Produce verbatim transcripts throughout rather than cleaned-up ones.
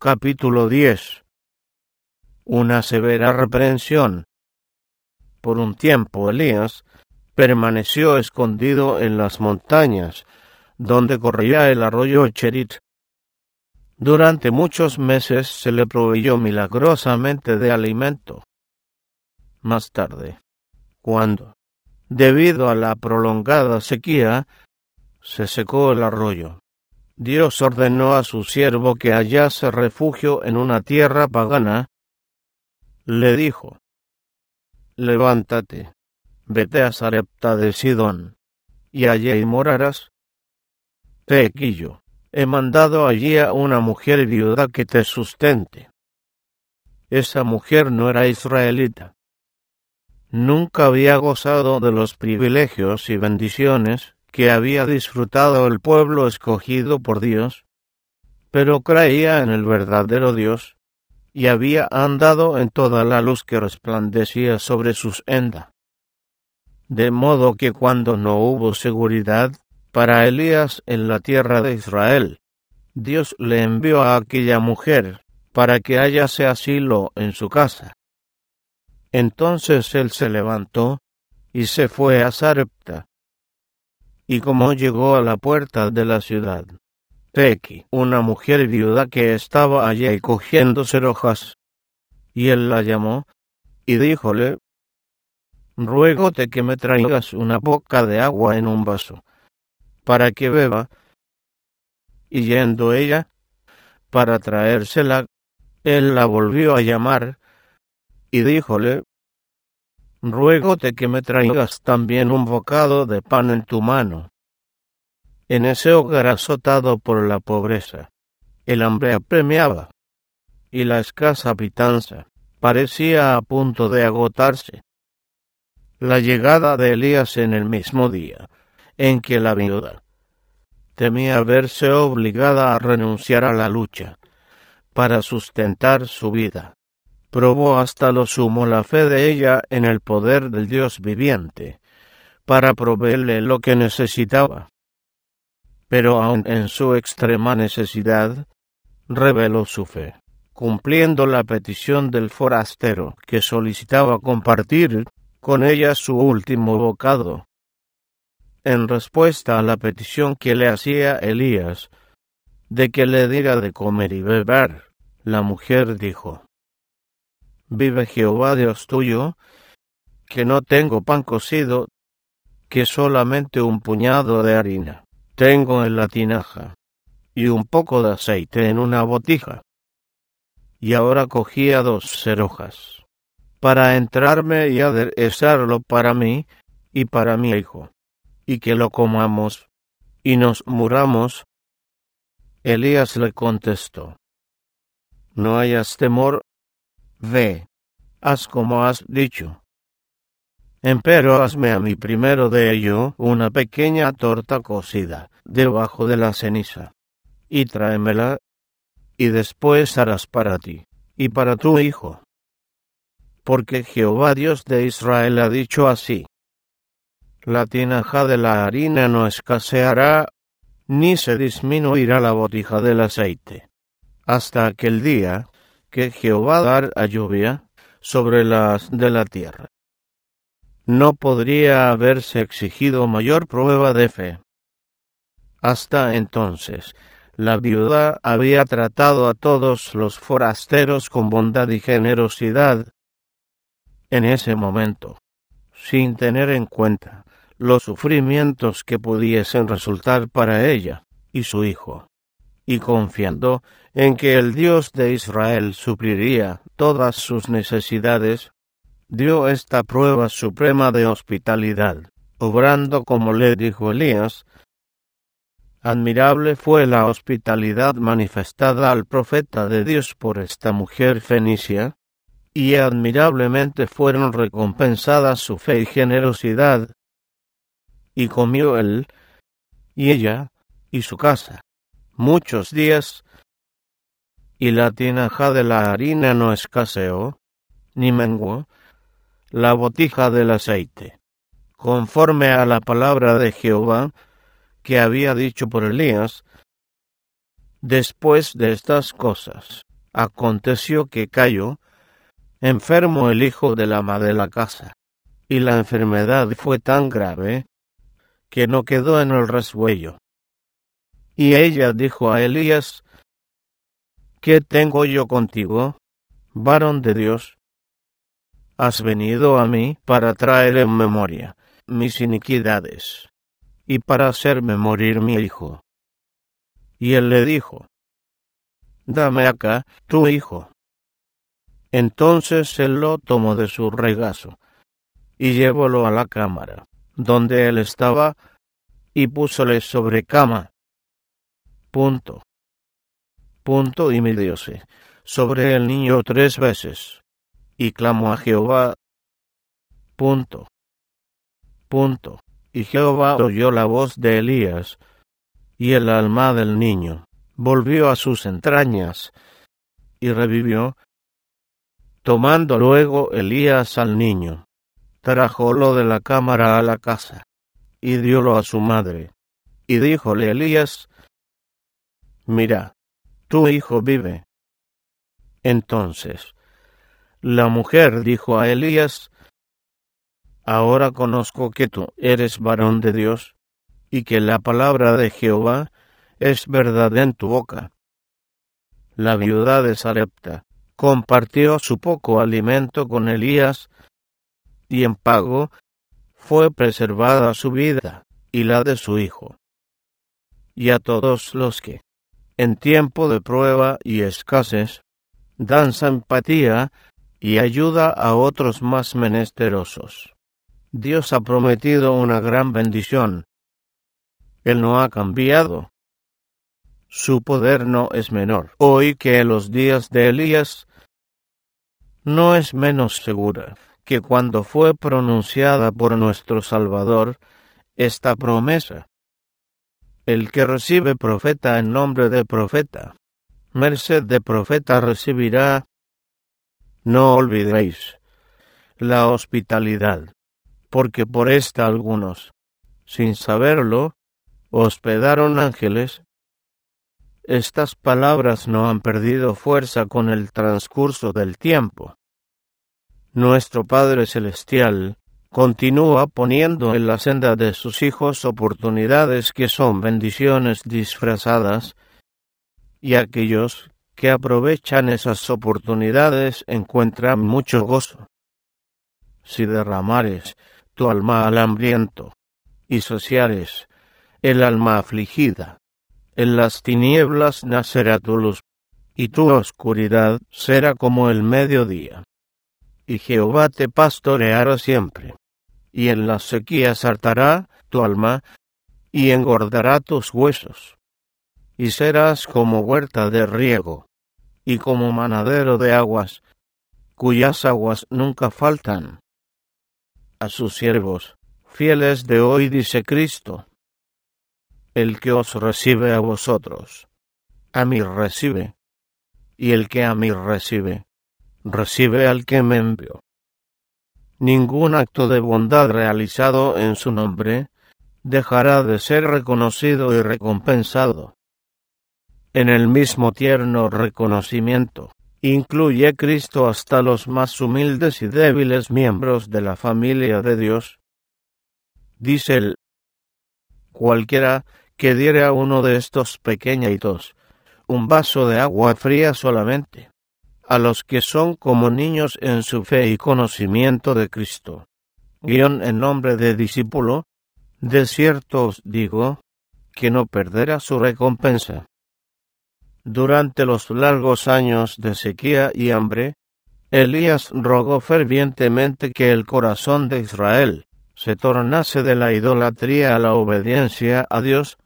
Capítulo diez. Una severa reprensión. Por un tiempo Elías permaneció escondido en las montañas, donde corría el arroyo Cherit. Durante muchos meses se le proveyó milagrosamente de alimento. Más tarde, cuando, debido a la prolongada sequía, se secó el arroyo, Dios ordenó a su siervo que hallase refugio en una tierra pagana. Le dijo: levántate, vete a Sarepta de Sidón, y allí morarás. He aquí yo he mandado allí a una mujer viuda que te sustente. Esa mujer no era israelita. Nunca había gozado de los privilegios y bendiciones que había disfrutado el pueblo escogido por Dios, pero creía en el verdadero Dios, y había andado en toda la luz que resplandecía sobre sus sendas. De modo que cuando no hubo seguridad para Elías en la tierra de Israel, Dios le envió a aquella mujer para que hallase asilo en su casa. Entonces él se levantó y se fue a Sarepta. Y como llegó a la puerta de la ciudad, he aquí una mujer viuda que estaba allí cogiendo cerojas. Y él la llamó y díjole: ruégote que me traigas una boca de agua en un vaso, para que beba. Y yendo ella para traérsela, él la volvió a llamar y díjole: ruégote que me traigas también un bocado de pan en tu mano. En ese hogar azotado por la pobreza, el hambre apremiaba, y la escasa pitanza parecía a punto de agotarse. La llegada de Elías en el mismo día en que la viuda temía verse obligada a renunciar a la lucha para sustentar su vida, probó hasta lo sumo la fe de ella en el poder del Dios viviente, para proveerle lo que necesitaba. Pero aun en su extrema necesidad, reveló su fe, cumpliendo la petición del forastero, que solicitaba compartir con ella su último bocado. En respuesta a la petición que le hacía Elías, de que le diera de comer y beber, la mujer dijo: vive Jehová Dios tuyo, que no tengo pan cocido, que solamente un puñado de harina tengo en la tinaja, y un poco de aceite en una botija. Y ahora cogía dos cerojas, para entrarme y aderezarlo para mí y para mi hijo, y que lo comamos y nos muramos. Elías le contestó: no hayas temor, ve, haz como has dicho. Empero hazme a mí primero de ello una pequeña torta cocida debajo de la ceniza, y tráemela, y después harás para ti y para tu hijo. Porque Jehová Dios de Israel ha dicho así: la tinaja de la harina no escaseará, ni se disminuirá la botija del aceite, hasta aquel día que Jehová dar a lluvia sobre las de la tierra. No podría haberse exigido mayor prueba de fe. Hasta entonces, la viuda había tratado a todos los forasteros con bondad y generosidad. En ese momento, sin tener en cuenta los sufrimientos que pudiesen resultar para ella y su hijo, y confiando en que el Dios de Israel supliría todas sus necesidades, dio esta prueba suprema de hospitalidad, obrando como le dijo Elías. Admirable fue la hospitalidad manifestada al profeta de Dios por esta mujer fenicia, y admirablemente fueron recompensadas su fe y generosidad. Y comió él, y ella, y su casa, muchos días, y la tinaja de la harina no escaseó, ni menguó la botija del aceite, conforme a la palabra de Jehová que había dicho por Elías. Después de estas cosas, Aconteció que cayó enfermo el hijo del ama de la casa, y la enfermedad fue tan grave que no quedó en el resuello. Y ella dijo a Elías: ¿Qué tengo yo contigo, varón de Dios? Has venido a mí para traer en memoria mis iniquidades, y para hacerme morir mi hijo. Y él le dijo: Dame acá tu hijo. Entonces él lo tomó de su regazo, y llevólo a la cámara, donde él estaba, y púsole sobre cama. Punto. Punto y midióse sobre el niño tres veces, y clamó a Jehová. Punto. Punto. Y Jehová oyó la voz de Elías, y el alma del niño volvió a sus entrañas, y revivió. Tomando luego Elías al niño, trajólo de la cámara a la casa, y diólo a su madre. Y díjole Elías: Mira, tu hijo vive. Entonces la mujer dijo a Elías: Ahora conozco que tú eres varón de Dios, y que la palabra de Jehová es verdad en tu boca. La viuda de Sarepta compartió su poco alimento con Elías, y en pago fue preservada su vida y la de su hijo. Y a todos los que, en tiempo de prueba y escasez, dan simpatía y ayuda a otros más menesterosos, Dios ha prometido una gran bendición. Él no ha cambiado. Su poder no es menor hoy que en los días de Elías. No es menos segura que cuando fue pronunciada por nuestro Salvador esta promesa: El que recibe profeta en nombre de profeta, merced de profeta recibirá. No olvidéis la hospitalidad, porque por esta algunos, sin saberlo, hospedaron ángeles. Estas palabras no han perdido fuerza con el transcurso del tiempo. Nuestro Padre Celestial continúa poniendo en la senda de sus hijos oportunidades que son bendiciones disfrazadas, y aquellos que aprovechan esas oportunidades encuentran mucho gozo. Si derramares tu alma al hambriento, y saciares el alma afligida, en las tinieblas nacerá tu luz, y tu oscuridad será como el mediodía. Y Jehová te pastoreará siempre, y en las sequías hartará tu alma, y engordará tus huesos. Y serás como huerta de riego, y como manadero de aguas, cuyas aguas nunca faltan. A sus siervos, fieles de hoy, dice Cristo: El que os recibe a vosotros, a mí recibe, y el que a mí recibe, recibe al que me envió. Ningún acto de bondad realizado en su nombre dejará de ser reconocido y recompensado. En el mismo tierno reconocimiento, incluye Cristo hasta los más humildes y débiles miembros de la familia de Dios. Dice él: Cualquiera que diere a uno de estos pequeñitos un vaso de agua fría solamente, a los que son como niños en su fe y conocimiento de Cristo, guión en nombre de discípulo, de cierto os digo, que no perderá su recompensa. Durante los largos años de sequía y hambre, Elías rogó fervientemente que el corazón de Israel se tornase de la idolatría a la obediencia a Dios.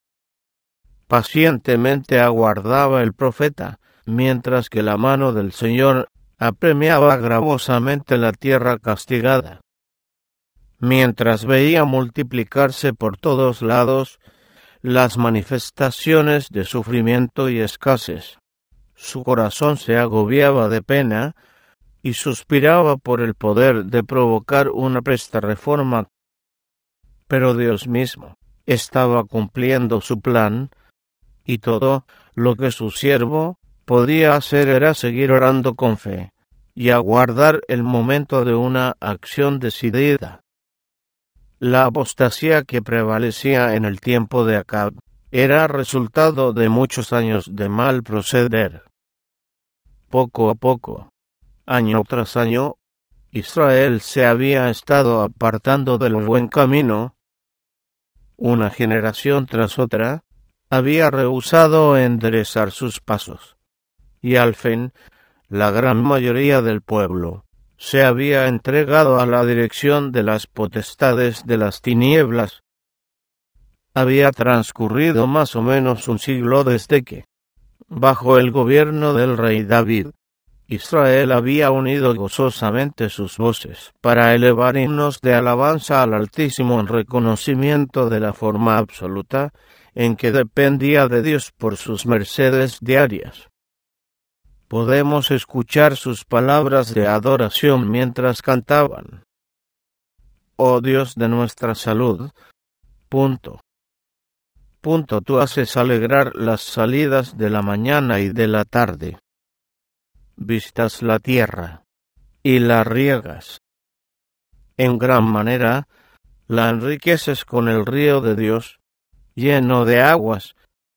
Pacientemente aguardaba el profeta, mientras que la mano del Señor apremiaba gravosamente la tierra castigada. Mientras veía multiplicarse por todos lados las manifestaciones de sufrimiento y escasez, su corazón se agobiaba de pena y suspiraba por el poder de provocar una presta reforma. Pero Dios mismo estaba cumpliendo su plan, y todo lo que su siervo podía hacer era seguir orando con fe y aguardar el momento de una acción decidida. La apostasía que prevalecía en el tiempo de Acab era resultado de muchos años de mal proceder. Poco a poco, año tras año, Israel se había estado apartando del buen camino. Una generación tras otra había rehusado enderezar sus pasos, y al fin, la gran mayoría del pueblo se había entregado a la dirección de las potestades de las tinieblas. Había transcurrido más o menos un siglo desde que, bajo el gobierno del rey David, Israel había unido gozosamente sus voces para elevar himnos de alabanza al Altísimo en reconocimiento de la forma absoluta en que dependía de Dios por sus mercedes diarias. Podemos escuchar sus palabras de adoración mientras cantaban: Oh Dios de nuestra salud, punto. Punto, tú haces alegrar las salidas de la mañana y de la tarde. Vistas la tierra y la riegas. En gran manera la enriqueces con el río de Dios, lleno de aguas.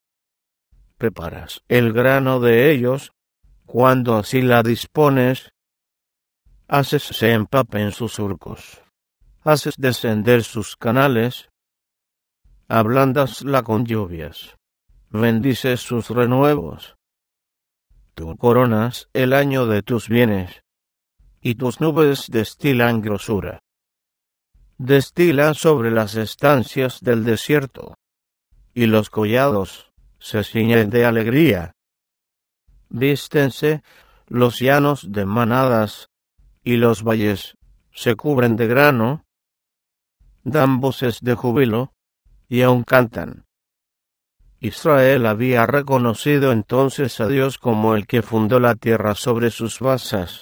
Preparas el grano de ellos, cuando así la dispones. Haces se empapen sus surcos. Haces descender sus canales. Ablándasla con lluvias. Bendices sus renuevos. Tú coronas el año de tus bienes, y tus nubes destilan grosura. Destila sobre las estancias del desierto, y los collados se ciñen de alegría. Vístense los llanos de manadas, y los valles se cubren de grano. Dan voces de júbilo, y aún cantan. Israel había reconocido entonces a Dios como el que fundó la tierra sobre sus basas.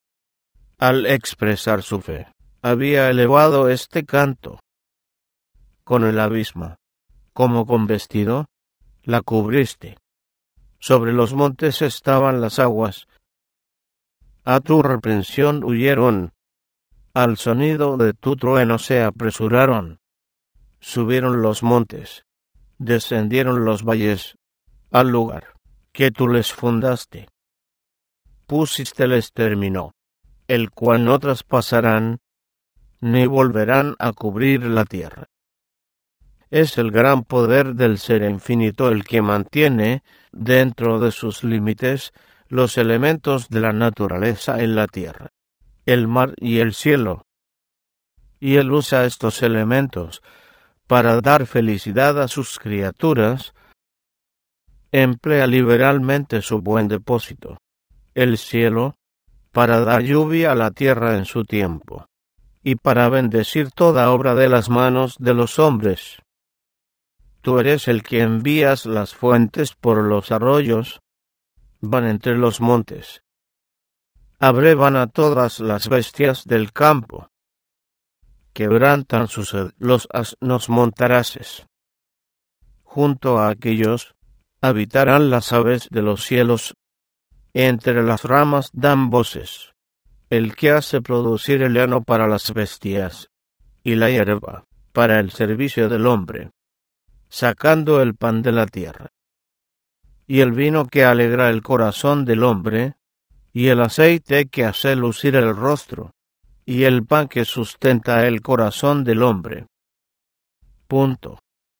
Al expresar su fe, había elevado este canto. Con el abismo, como con vestido, la cubriste. Sobre los montes estaban las aguas. A tu reprensión huyeron. Al sonido de tu trueno se apresuraron. Subieron los montes. Descendieron los valles al lugar que tú les fundaste. Pusísteles término, el cual no traspasarán, ni volverán a cubrir la tierra. Es el gran poder del Ser infinito el que mantiene, dentro de sus límites, los elementos de la naturaleza en la tierra, el mar y el cielo. Y Él usa estos elementos para dar felicidad a sus criaturas. Emplea liberalmente su buen depósito, el cielo, para dar lluvia a la tierra en su tiempo, y para bendecir toda obra de las manos de los hombres. Tú eres el que envías las fuentes por los arroyos, van entre los montes. Abrevan a todas las bestias del campo. Quebrantan sus los asnos montaraces. Junto a aquellos habitarán las aves de los cielos. Entre las ramas dan voces. El que hace producir el heno para las bestias, y la hierba para el servicio del hombre, sacando el pan de la tierra. Y el vino que alegra el corazón del hombre, y el aceite que hace lucir el rostro, y el pan que sustenta el corazón del hombre. Punto.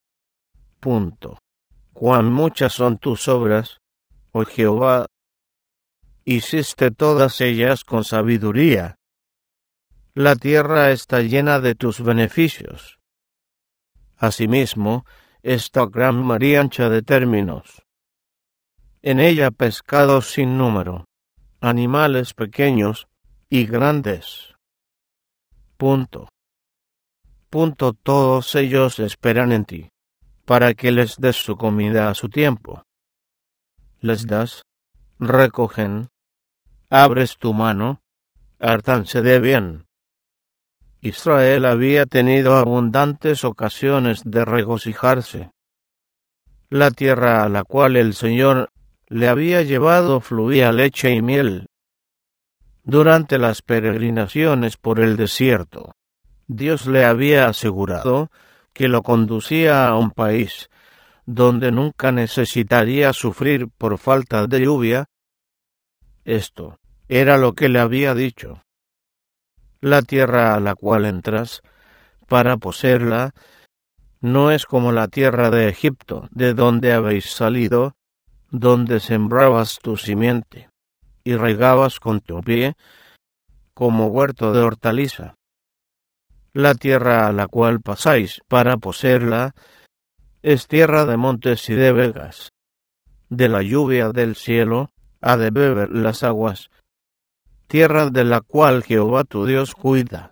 Punto. Cuán muchas son tus obras, oh Jehová. Hiciste todas ellas con sabiduría. La tierra está llena de tus beneficios. Asimismo, esta gran mar ancha de términos. En ella pescados sin número, animales pequeños y grandes. Punto. Punto. Todos ellos esperan en ti, para que les des su comida a su tiempo. Les das, recogen, abres tu mano, hártanse de bien. Israel había tenido abundantes ocasiones de regocijarse. La tierra a la cual el Señor le había llevado fluía leche y miel. Durante las peregrinaciones por el desierto, Dios le había asegurado que lo conducía a un país donde nunca necesitaría sufrir por falta de lluvia. Esto era lo que le había dicho. La tierra a la cual entras para poseerla no es como la tierra de Egipto, de donde habéis salido, donde sembrabas tu simiente y regabas con tu pie como huerto de hortaliza. La tierra a la cual pasáis para poseerla es tierra de montes y de vegas. De la lluvia del cielo ha de beber las aguas, tierra de la cual Jehová tu Dios cuida.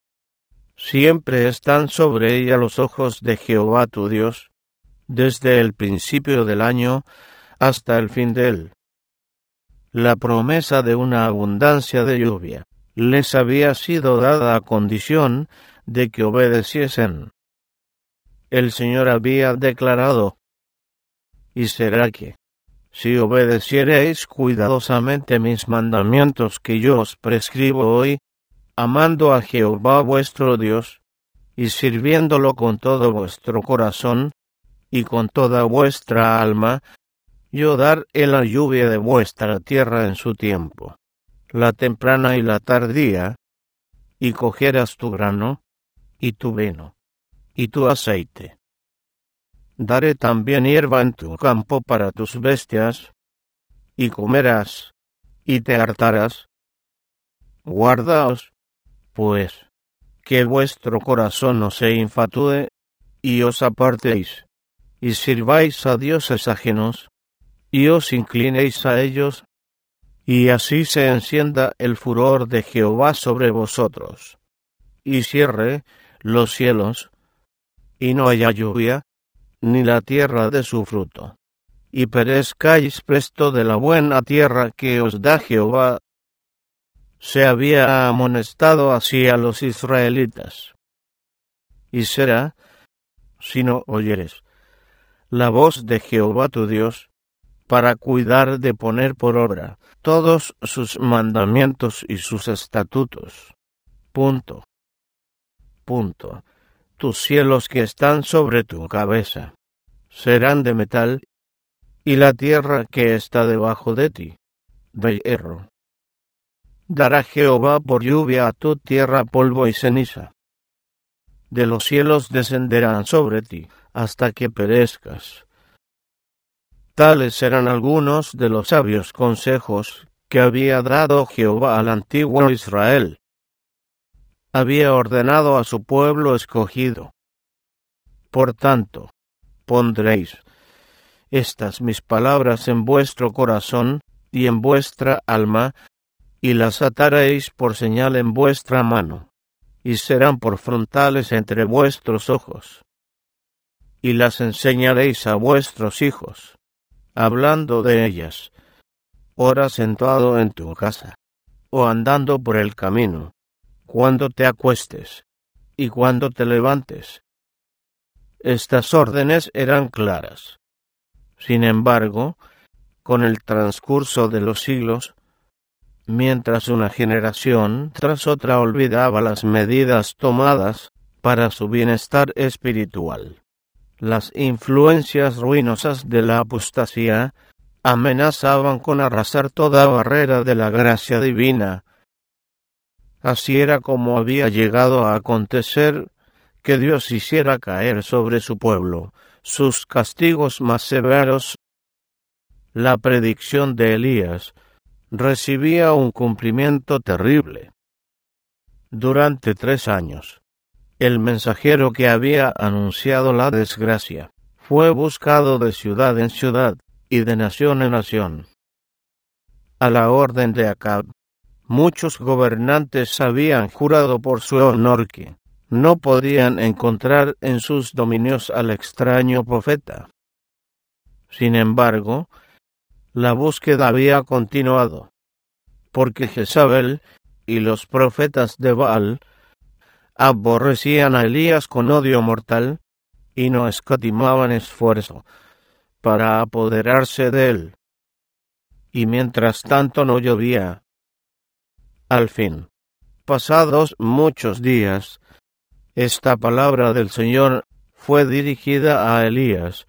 Siempre están sobre ella los ojos de Jehová tu Dios, desde el principio del año hasta el fin de él. La promesa de una abundancia de lluvia les había sido dada a condición de que obedeciesen. El Señor había declarado: y será que, si obedeciereis cuidadosamente mis mandamientos que yo os prescribo hoy, amando a Jehová vuestro Dios, y sirviéndolo con todo vuestro corazón, y con toda vuestra alma, yo daré la lluvia de vuestra tierra en su tiempo, la temprana y la tardía, y cogerás tu grano, y tu vino, y tu aceite. Daré también hierba en tu campo para tus bestias, y comerás, y te hartarás. Guardaos, pues, que vuestro corazón no se infatúe, y os apartéis, y sirváis a dioses ajenos, y os inclinéis a ellos, y así se encienda el furor de Jehová sobre vosotros, y cierre los cielos, y no haya lluvia, ni la tierra de su fruto, y perezcáis presto de la buena tierra que os da Jehová. Se había amonestado así a los israelitas. Y será, si no oyeres la voz de Jehová tu Dios, para cuidar de poner por obra todos sus mandamientos y sus estatutos. Punto. Punto. Tus cielos que están sobre tu cabeza serán de metal, y la tierra que está debajo de ti, de hierro. Dará Jehová por lluvia a tu tierra polvo y ceniza. De los cielos descenderán sobre ti, hasta que perezcas. Tales serán algunos de los sabios consejos que había dado Jehová al antiguo Israel. Había ordenado a su pueblo escogido. Por tanto, pondréis estas mis palabras en vuestro corazón y en vuestra alma, y las ataréis por señal en vuestra mano, y serán por frontales entre vuestros ojos. Y las enseñaréis a vuestros hijos, hablando de ellas, ora sentado en tu casa, o andando por el camino, cuando te acuestes, y cuando te levantes. Estas órdenes eran claras. Sin embargo, con el transcurso de los siglos, mientras una generación tras otra olvidaba las medidas tomadas para su bienestar espiritual, las influencias ruinosas de la apostasía amenazaban con arrasar toda barrera de la gracia divina. Así era como había llegado a acontecer que Dios hiciera caer sobre su pueblo sus castigos más severos. La predicción de Elías recibía un cumplimiento terrible. Durante tres años, el mensajero que había anunciado la desgracia fue buscado de ciudad en ciudad y de nación en nación. A la orden de Acab, muchos gobernantes habían jurado por su honor que no podían encontrar en sus dominios al extraño profeta. Sin embargo, la búsqueda había continuado, porque Jezabel y los profetas de Baal aborrecían a Elías con odio mortal y no escatimaban esfuerzo para apoderarse de él. y mientras tanto no llovía. Al fin, pasados muchos días, esta palabra del Señor fue dirigida a Elías: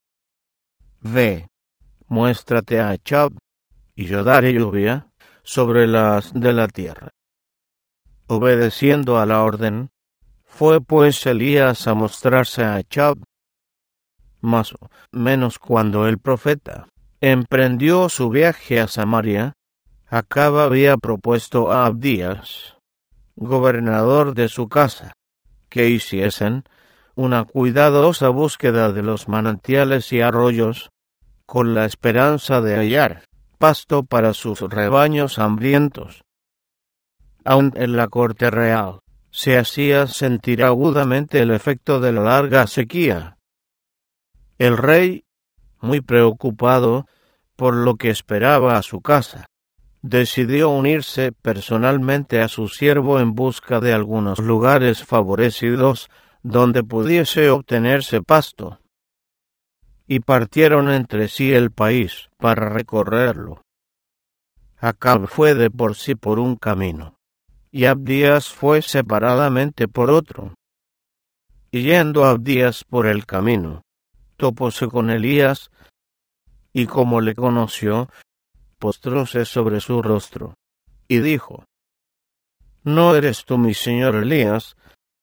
Ve, muéstrate a Achab, y yo daré lluvia sobre las de la tierra. Obedeciendo a la orden, fue pues Elías a mostrarse a Achab. Más o menos cuando el profeta emprendió su viaje a Samaria, Acab había propuesto a Abdías, gobernador de su casa, que hiciesen una cuidadosa búsqueda de los manantiales y arroyos, con la esperanza de hallar pasto para sus rebaños hambrientos. Aun en la corte real se hacía sentir agudamente el efecto de la larga sequía. El rey, muy preocupado por lo que esperaba a su casa, decidió unirse personalmente a su siervo en busca de algunos lugares favorecidos donde pudiese obtenerse pasto. Y partieron entre sí el país para recorrerlo. Acab fue de por sí por un camino, y Abdías fue separadamente por otro. Y yendo Abdías por el camino, topóse con Elías, y como le conoció, postróse sobre su rostro, y dijo: ¿No eres tú mi señor Elías?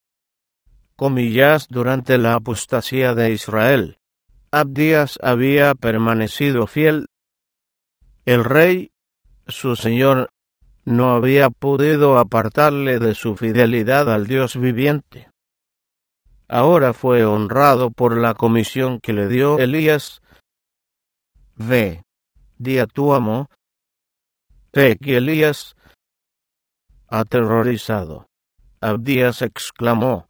Comillas, durante la apostasía de Israel, Abdías había permanecido fiel. El rey, su señor, no había podido apartarle de su fidelidad al Dios viviente. Ahora fue honrado por la comisión que le dio Elías. Ve, di a tu amo, sé que Elías, aterrorizado, Abdías exclamó: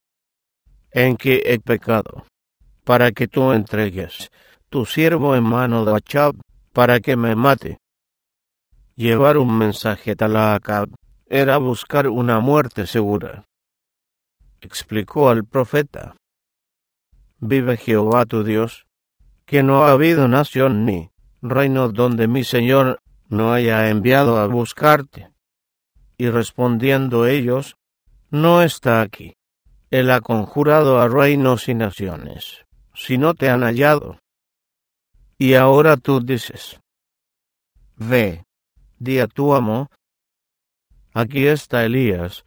¿En qué he pecado, para que tú entregues tu siervo en mano de Achab, para que me mate? Llevar un mensaje tal a Acab era buscar una muerte segura. Explicó al profeta: Vive Jehová tu Dios, que no ha habido nación ni reino donde mi señor no haya enviado a buscarte. Y respondiendo ellos: No está aquí. Él ha conjurado a reinos y naciones, si no te han hallado. Y ahora tú dices: Ve, di a tu amo, aquí está Elías.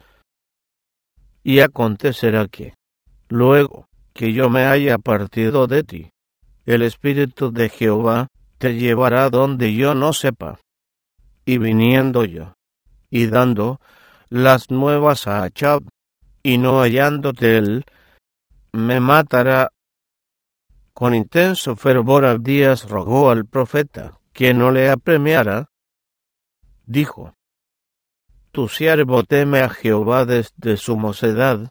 Y acontecerá que, luego que yo me haya partido de ti, el Espíritu de Jehová te llevará donde yo no sepa. Y viniendo yo, y dando las nuevas a Achab, y no hallándote él, me matará. Con intenso fervor Abdías rogó al profeta que no le apremiara. Dijo: Tu siervo teme a Jehová desde su mocedad.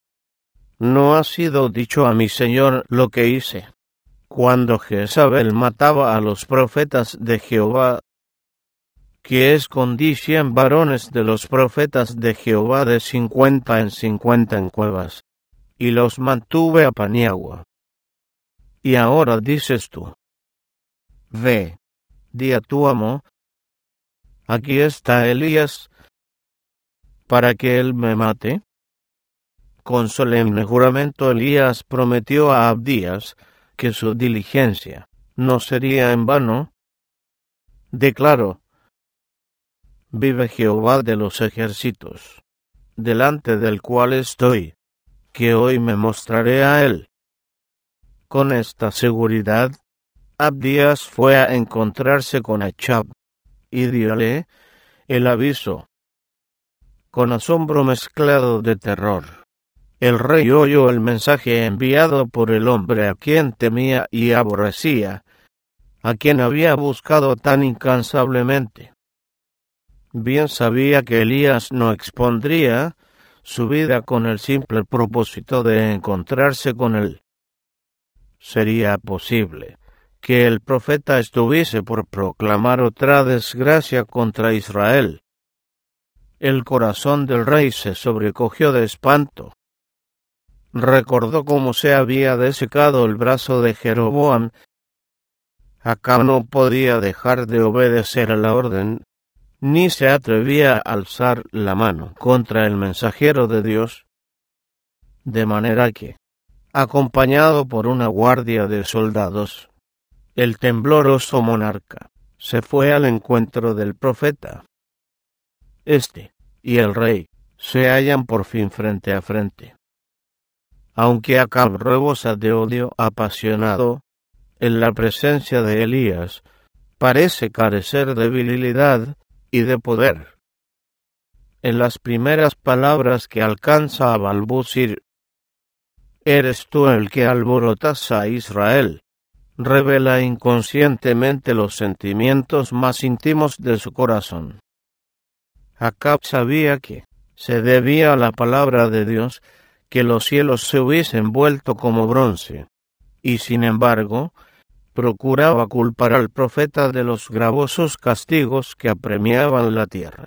No ha sido dicho a mi señor lo que hice, cuando Jezabel mataba a los profetas de Jehová, que escondí cien varones de los profetas de Jehová de cincuenta en cincuenta en cuevas, y los mantuve a paniagua. Y ahora dices tú: Ve, di a tu amo, aquí está Elías, para que él me mate. Con solemne juramento Elías prometió a Abdías que su diligencia no sería en vano. Declaró: Vive Jehová de los ejércitos, delante del cual estoy, que hoy me mostraré a él. Con esta seguridad, Abdías fue a encontrarse con Achab, y diole el aviso. Con asombro mezclado de terror, el rey oyó el mensaje enviado por el hombre a quien temía y aborrecía, a quien había buscado tan incansablemente. Bien sabía que Elías no expondría su vida con el simple propósito de encontrarse con él. Sería posible que el profeta estuviese por proclamar otra desgracia contra Israel. El corazón del rey se sobrecogió de espanto. Recordó cómo se había desecado el brazo de Jeroboam, Acab no podía dejar de obedecer a la orden, ni se atrevía a alzar la mano contra el mensajero de Dios, de manera que, acompañado por una guardia de soldados, el tembloroso monarca se fue al encuentro del profeta. Este y el rey se hallan por fin frente a frente. Aunque Acab rebosa de odio apasionado, en la presencia de Elías parece carecer de virilidad y de poder. En las primeras palabras que alcanza a balbucir, «Eres tú el que alborotas a Israel», revela inconscientemente los sentimientos más íntimos de su corazón. Acab sabía que se debía a la palabra de Dios que los cielos se hubiesen vuelto como bronce, y sin embargo, procuraba culpar al profeta de los gravosos castigos que apremiaban la tierra.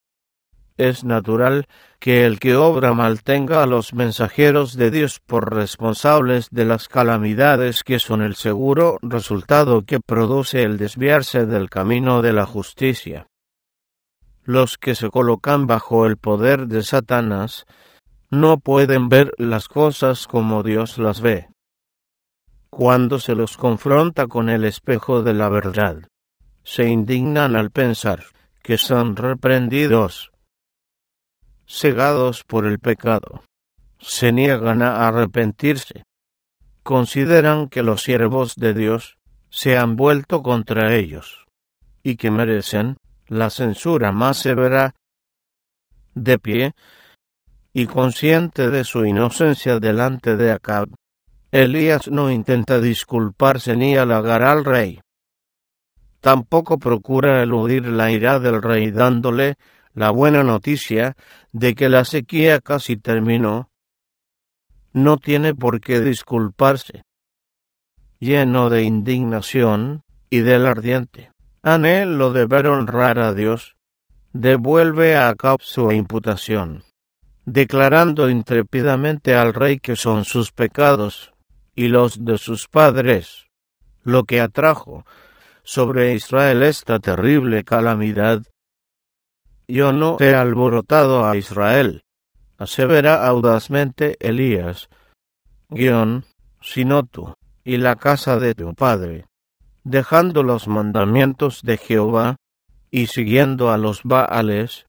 Es natural que el que obra mal tenga a los mensajeros de Dios por responsables de las calamidades que son el seguro resultado que produce el desviarse del camino de la justicia. Los que se colocan bajo el poder de Satanás no pueden ver las cosas como Dios las ve. Cuando se los confronta con el espejo de la verdad, se indignan al pensar que son reprendidos. Cegados por el pecado, se niegan a arrepentirse. Consideran que los siervos de Dios se han vuelto contra ellos y que merecen la censura más severa. De pie y consciente de su inocencia delante de Acab, Elías no intenta disculparse ni halagar al rey. Tampoco procura eludir la ira del rey dándole la buena noticia de que la sequía casi terminó. No tiene por qué disculparse. Lleno de indignación y del ardiente anhelo de ver honrar a Dios, devuelve a Acab su imputación, declarando intrépidamente al rey que son sus pecados y los de sus padres lo que atrajo sobre Israel esta terrible calamidad. Yo no he alborotado a Israel, asevera audazmente Elías, guión, sino tú y la casa de tu padre, dejando los mandamientos de Jehová y siguiendo a los Baales.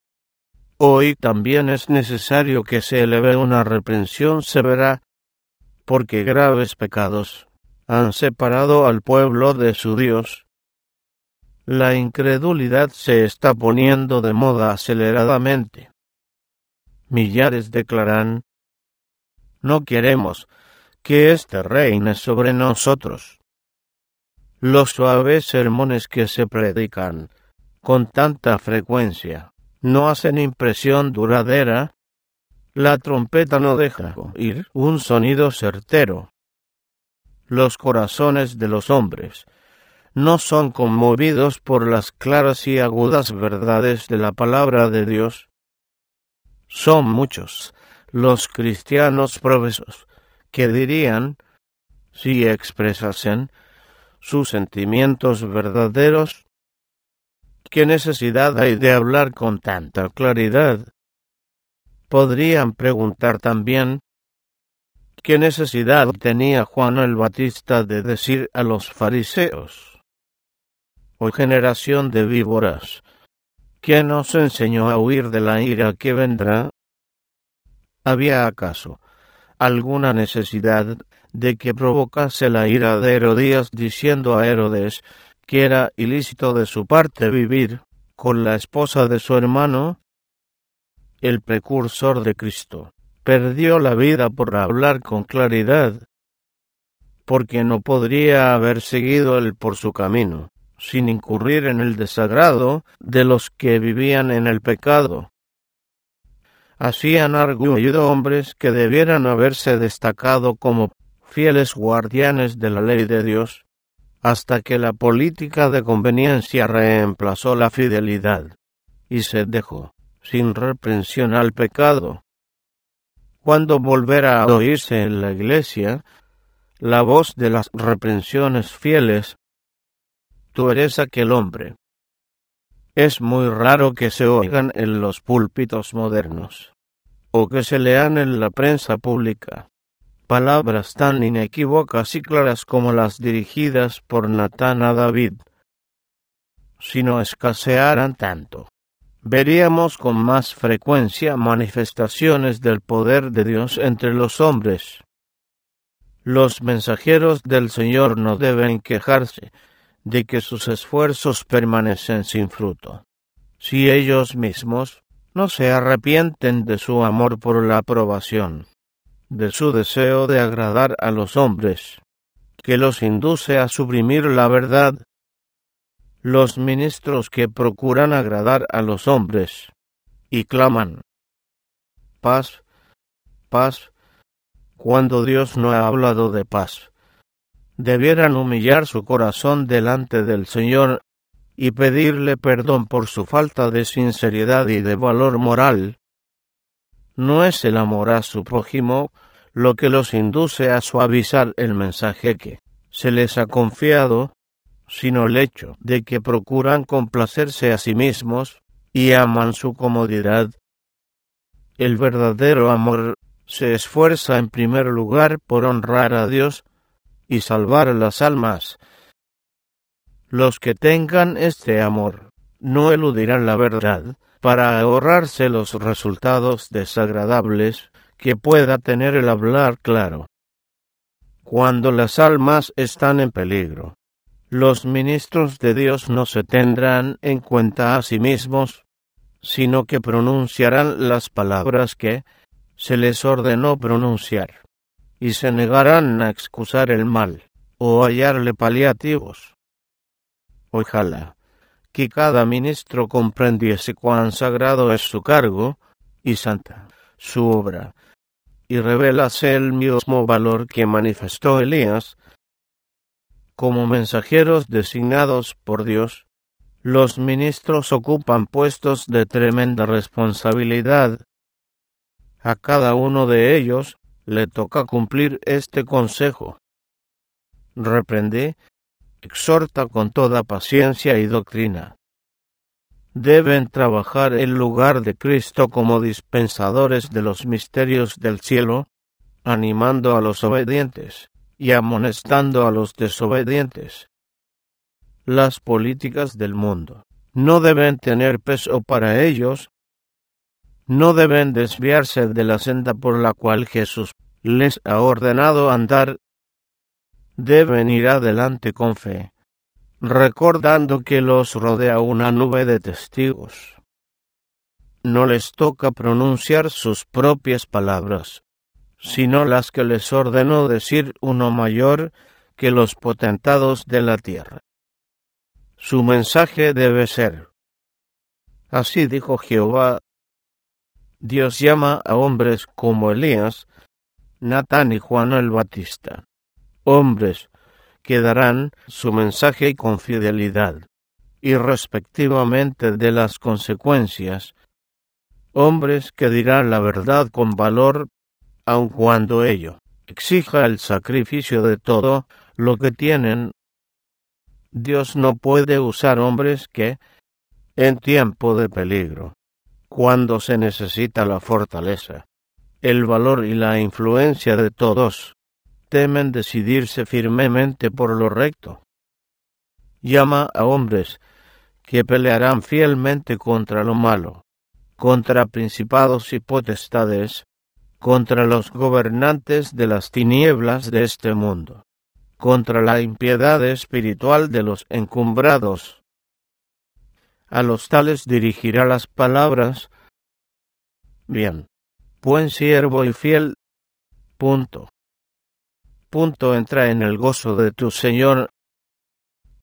Hoy también es necesario que se eleve una reprensión severa, porque graves pecados han separado al pueblo de su Dios. La incredulidad se está poniendo de moda aceleradamente. Millares declaran: no queremos que éste reine sobre nosotros. Los suaves sermones que se predican con tanta frecuencia no hacen impresión duradera. La trompeta no deja oír un sonido certero. Los corazones de los hombres no son conmovidos por las claras y agudas verdades de la palabra de Dios. Son muchos los cristianos profesos que dirían, si expresasen sus sentimientos verdaderos: ¿qué necesidad hay de hablar con tanta claridad? Podrían preguntar también: ¿qué necesidad tenía Juan el Bautista de decir a los fariseos: oh generación de víboras, ¿quién os enseñó a huir de la ira que vendrá? ¿Había acaso alguna necesidad de que provocase la ira de Herodías diciendo a Herodes que era ilícito de su parte vivir con la esposa de su hermano? El precursor de Cristo perdió la vida por hablar con claridad, porque no podría haber seguido él por su camino, sin incurrir en el desagrado de los que vivían en el pecado. Así han arguido hombres que debieran haberse destacado como fieles guardianes de la ley de Dios, hasta que la política de conveniencia reemplazó la fidelidad, y se dejó sin reprensión al pecado. Cuando volverá a oírse en la iglesia la voz de las reprensiones fieles, tú eres aquel hombre. Es muy raro que se oigan en los púlpitos modernos, o que se lean en la prensa pública, palabras tan inequívocas y claras como las dirigidas por Natán a David. Si no escasearan tanto, veríamos con más frecuencia manifestaciones del poder de Dios entre los hombres. Los mensajeros del Señor no deben quejarse de que sus esfuerzos permanecen sin fruto, si ellos mismos no se arrepienten de su amor por la aprobación, de su deseo de agradar a los hombres, que los induce a suprimir la verdad. Los ministros que procuran agradar a los hombres y claman paz, paz, cuando Dios no ha hablado de paz, debieran humillar su corazón delante del Señor y pedirle perdón por su falta de sinceridad y de valor moral. No es el amor a su prójimo lo que los induce a suavizar el mensaje que se les ha confiado, sino el hecho de que procuran complacerse a sí mismos y aman su comodidad. El verdadero amor se esfuerza en primer lugar por honrar a Dios y salvar las almas. Los que tengan este amor no eludirán la verdad para ahorrarse los resultados desagradables que pueda tener el hablar claro. Cuando las almas están en peligro, los ministros de Dios no se tendrán en cuenta a sí mismos, sino que pronunciarán las palabras que se les ordenó pronunciar, y se negarán a excusar el mal, o hallarle paliativos. Ojalá que cada ministro comprendiese cuán sagrado es su cargo, y santa su obra, y revelase el mismo valor que manifestó Elías. Como mensajeros designados por Dios, los ministros ocupan puestos de tremenda responsabilidad. A cada uno de ellos le toca cumplir este consejo: reprende, exhorta con toda paciencia y doctrina. Deben trabajar en lugar de Cristo como dispensadores de los misterios del cielo, animando a los obedientes y amonestando a los desobedientes. Las políticas del mundo no deben tener peso para ellos, no deben desviarse de la senda por la cual Jesús les ha ordenado andar. Deben ir adelante con fe, recordando que los rodea una nube de testigos. No les toca pronunciar sus propias palabras, sino las que les ordenó decir uno mayor que los potentados de la tierra. Su mensaje debe ser: así dijo Jehová. Dios llama a hombres como Elías, Natán y Juan el Bautista, hombres que darán su mensaje con fidelidad, y respectivamente de las consecuencias, hombres que dirán la verdad con valor, aun cuando ello exija el sacrificio de todo lo que tienen. Dios no puede usar hombres que, en tiempo de peligro, cuando se necesita la fortaleza, el valor y la influencia de todos, temen decidirse firmemente por lo recto. Llama a hombres que pelearán fielmente contra lo malo, contra principados y potestades, contra los gobernantes de las tinieblas de este mundo, contra la impiedad espiritual de los encumbrados. A los tales dirigirá las palabras: bien, buen siervo y fiel. Punto. Punto. Entra en el gozo de tu Señor.